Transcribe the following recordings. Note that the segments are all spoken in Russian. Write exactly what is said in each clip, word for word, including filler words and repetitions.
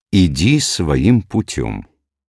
Иди своим путем.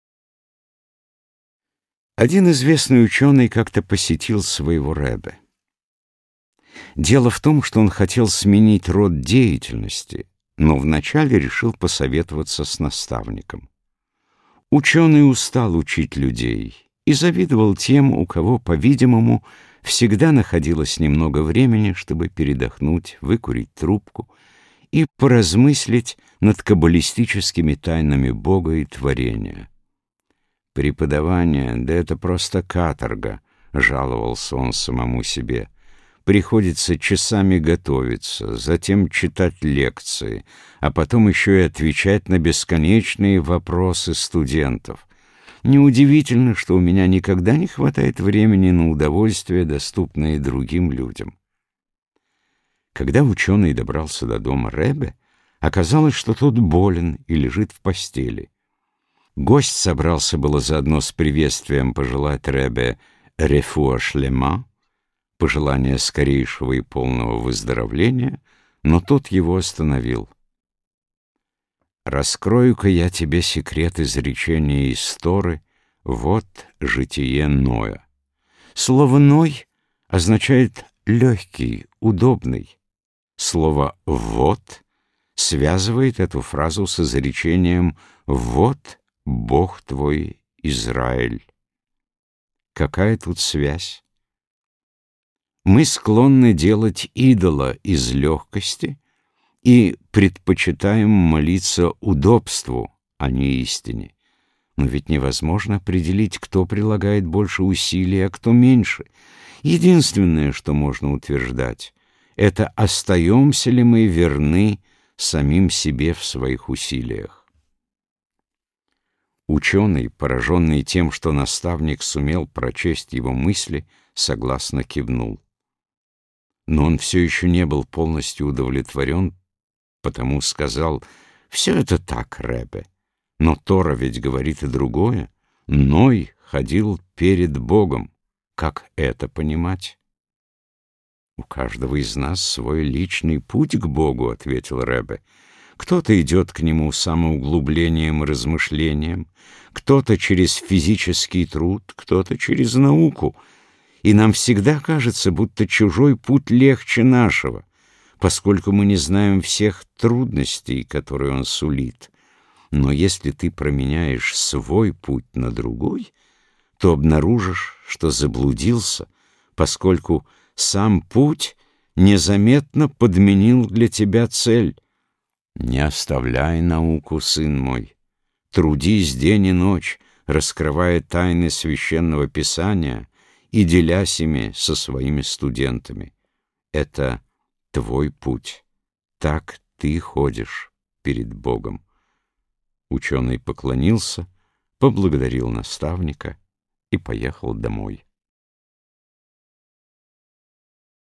Один известный ученый как-то посетил своего ребе. Дело в том, что он хотел сменить род деятельности, но вначале решил посоветоваться с наставником. Ученый устал учить людей и завидовал тем, у кого, по-видимому, всегда находилось немного времени, чтобы передохнуть, выкурить трубку и поразмыслить над каббалистическими тайнами Бога и творения. «Преподавание, да это просто каторга», — жаловался он самому себе. «Приходится часами готовиться, затем читать лекции, а потом еще и отвечать на бесконечные вопросы студентов. Неудивительно, что у меня никогда не хватает времени на удовольствия, доступные другим людям». Когда ученый добрался до дома ребе, оказалось, что тот болен и лежит в постели. Гость собрался было заодно с приветствием пожелать ребе «рефуа шлема», пожелание скорейшего и полного выздоровления, но тот его остановил. «Раскрою-ка я тебе секрет изречения из Торы, вот житие Ноя». Слово «Ной» означает «легкий», «удобный». Слово «вот» связывает эту фразу с изречением «вот Бог твой Израиль». Какая тут связь? Мы склонны делать идола из легкости и предпочитаем молиться удобству, а не истине. Но ведь невозможно определить, кто прилагает больше усилий, а кто меньше. Единственное, что можно утверждать, это остаемся ли мы верны самим себе в своих усилиях. Ученый, пораженный тем, что наставник сумел прочесть его мысли, согласно кивнул. Но он все еще не был полностью удовлетворен, потому сказал: «Все это так, ребе, но Тора ведь говорит и другое. Ной ходил перед Богом. Как это понимать?» «У каждого из нас свой личный путь к Богу», — ответил ребе. «Кто-то идет к нему самоуглублением и размышлением, кто-то через физический труд, кто-то через науку. И нам всегда кажется, будто чужой путь легче нашего, поскольку мы не знаем всех трудностей, которые он сулит. Но если ты променяешь свой путь на другой, то обнаружишь, что заблудился, поскольку сам путь незаметно подменил для тебя цель. Не оставляй науку, сын мой. Трудись день и ночь, раскрывая тайны Священного Писания и делясь ими со своими студентами. Это твой путь. Так ты ходишь перед Богом». Ученый поклонился, поблагодарил наставника и поехал домой.